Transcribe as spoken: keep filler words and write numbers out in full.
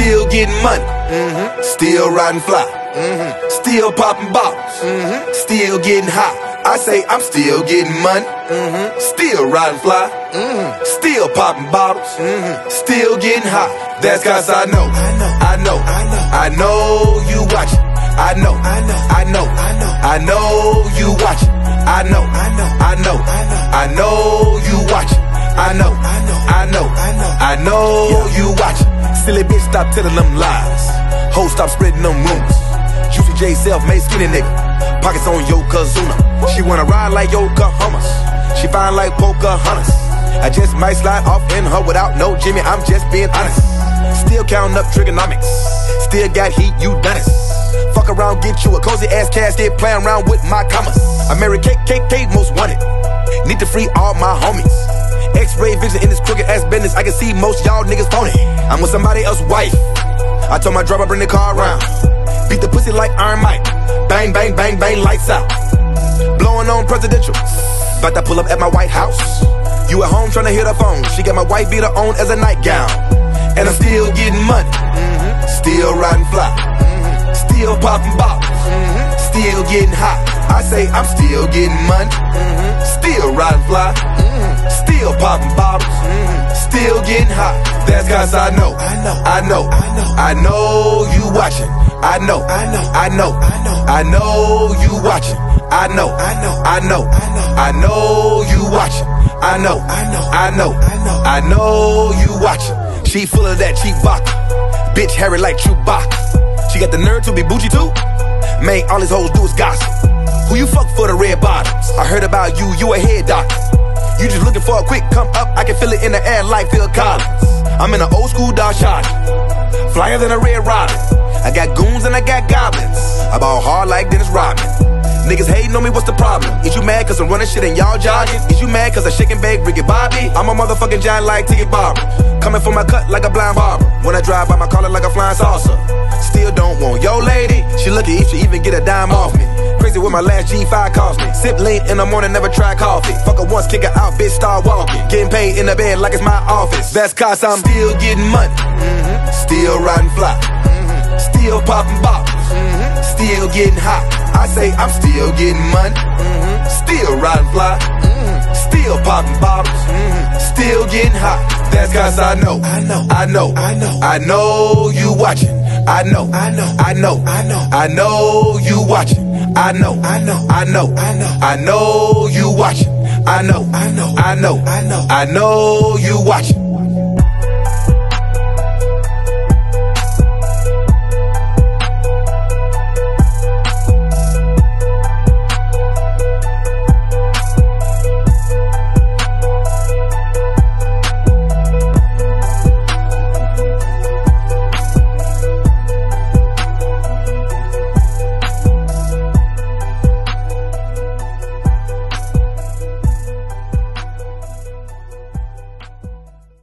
still getting money, mm-hmm. Still riding fly, mm-hmm. Still popping bottles, mm-hmm. Still getting hot. I say I'm still getting money, mm-hmm. Still riding fly, mm-hmm. Still popping bottles, mm-hmm. Still getting hot. That's cause I know, I know, I know, I know, I know you watching. I know, I know, I know, I know, I know you watching. I know, I know, I know, I know you watching. I know, I know, I know, I know, I know you watching. Silly bitch, stop telling them lies. Ho, stop spreading them rumors. Juicy J, self-made skinny nigga. Pockets on Yokozuna. She wanna ride like Yokohamas. She fine like Pocahontas. I just might slide off in her without no Jimmy. I'm just being honest. Still counting up trigonomics. Still got heat, you done it. Fuck around, get you a cozy ass casket. Playing around with my commas. I marry K K K, most wanted. Need to free all my homies. X-ray vision in this crooked ass business. I can see most y'all niggas phony. I'm with somebody else's wife. I told my driver bring the car around. Beat the pussy like Iron Mike. Bang, bang, bang, bang, lights out. Blowing on presidential. About to pull up at my White House. You at home trying to hit her phone. She got my white beater on as a nightgown. And I'm still getting money, mm-hmm. Still riding fly, mm-hmm. Still popping bottles, mm-hmm. Still getting hot. I say I'm still getting money, mm-hmm. Still riding fly, mm-hmm. Still popping bottles, mm-hmm. Still getting hot. That's cause I know, I know, I know, I know, I know you watching. I know, I know, I know, I know, I know you watching. I know, I know, I know, I know, I know you watching. I know, I know, I know, I know, I know you watching. She full of that cheap vodka. Bitch hairy like Chewbacca. She got the nerve to be bougie too. Man, all these hoes do is gossip. Who you fuck for the red bottoms? I heard about you, you a head doctor. You just looking for a quick come up. I can feel it in the air like Phil Collins. I'm in an old school Dodge Charger, flyer than a Red Robin. I got goons and I got goblins. I ball hard like Dennis Rodman. Niggas hating on me, what's the problem? Is you mad cause I'm running shit and y'all jogging? Is you mad cause I shake and bake Ricky Bobby? I'm a motherfucking giant like Tiki Barber. Coming for my cut like a blind barber. When I drive by my collar like a flying saucer. Still don't want yo lady. She lucky if she even get a dime off me. Crazy what my last G five cost me. Sip lean in the morning, never try coffee. Fuck her once, kick her out, bitch, start walking. Getting paid in the bed like it's my office. That's cause I'm still getting money, mm-hmm. Still riding fly, mm-hmm. Still popping bottles, mm-hmm. Still getting hot. I say I'm still getting money, mm-hmm. Still riding fly, mm-hmm. Still popping bottles, mm-hmm. Still getting hot. That's cause I know, I know, I know, I know, I know you watching. I know, I know, I know, I know, I know you watching. I know, I know, I know, I know, I know you watching. I know, I know, I know, I know, I know you watching.